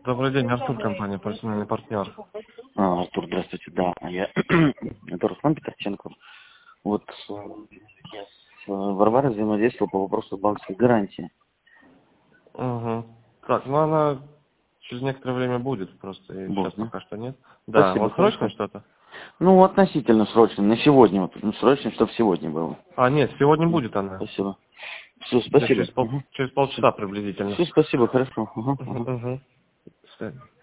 Добрый день, Артур, компания «Профессиональный партнер». Артур, здравствуйте, да, это Руслан Петроченко. Вот я с Варварой взаимодействовал по вопросу банковской гарантии. Угу. Так, ну она через некоторое время будет, просто и сейчас Да? пока что нет. Да, Спасибо, вот срочно хорошо. что-то? Ну, относительно срочно, на сегодня, вот, срочно, чтобы сегодня было. А, нет, сегодня будет она. Спасибо. Все, Где-то спасибо. через полчаса приблизительно. Все, спасибо, хорошо. Угу. До свидания.